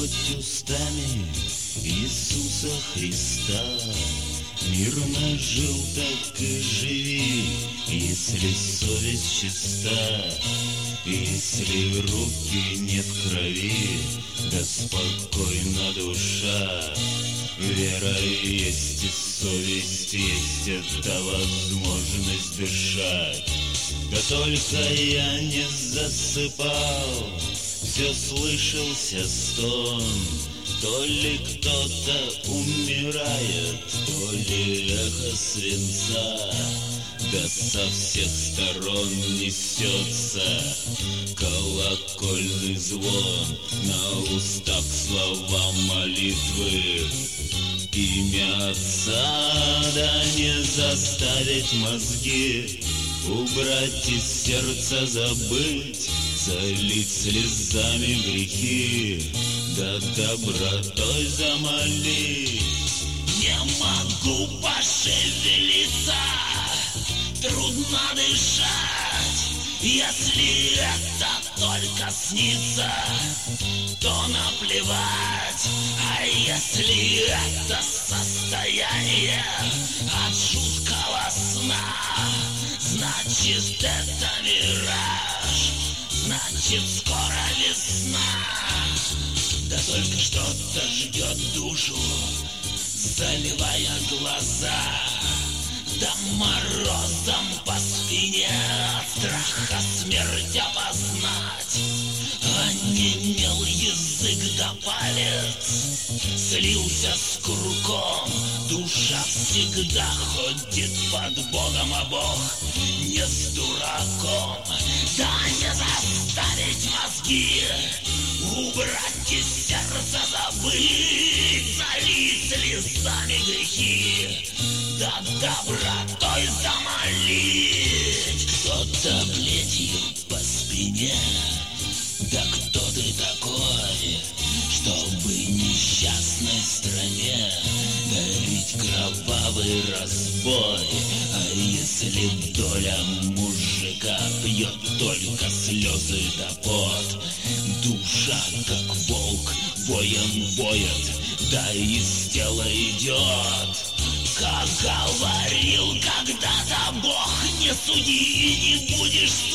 Господь устами Иисуса Христа мирно жил, так и живи, если совесть чиста, если в руки нет крови, да спокойна душа. Вера есть и совесть есть, это возможность дышать. Да только я не засыпал, все слышался стон. То ли кто-то умирает, то ли эхо свинца, да со всех сторон несется колокольный звон. На устах слова молитвы, имя Отца, да не заставить мозги, убрать из сердца, забыть, залить слезами грехи, да добротой замолить. Не могу пошевелиться, трудно дышать. Если это только снится, то наплевать. А если это состояние от жуткого сна, значит это мираж, значит скоро весна. Да только что-то ждет душу, заливая глаза, да морозом по спине от страха смерть опознать. Онемел язык да палец слился с кругом. Душа всегда ходит под Богом, а Бог не с дураком. Да не заставить мозги, убрать из сердца, забыть, залить слезами грехи, да добротой замолить. Кто-то плетью по спине, да кто ты такой, чтобы несчастной стране дарить кровавый разбой? А если доля мужика пьет только слезы да пот, душа, как волк, воем воет, да из тела идет. Как говорил когда-то Бог, не суди и не будешь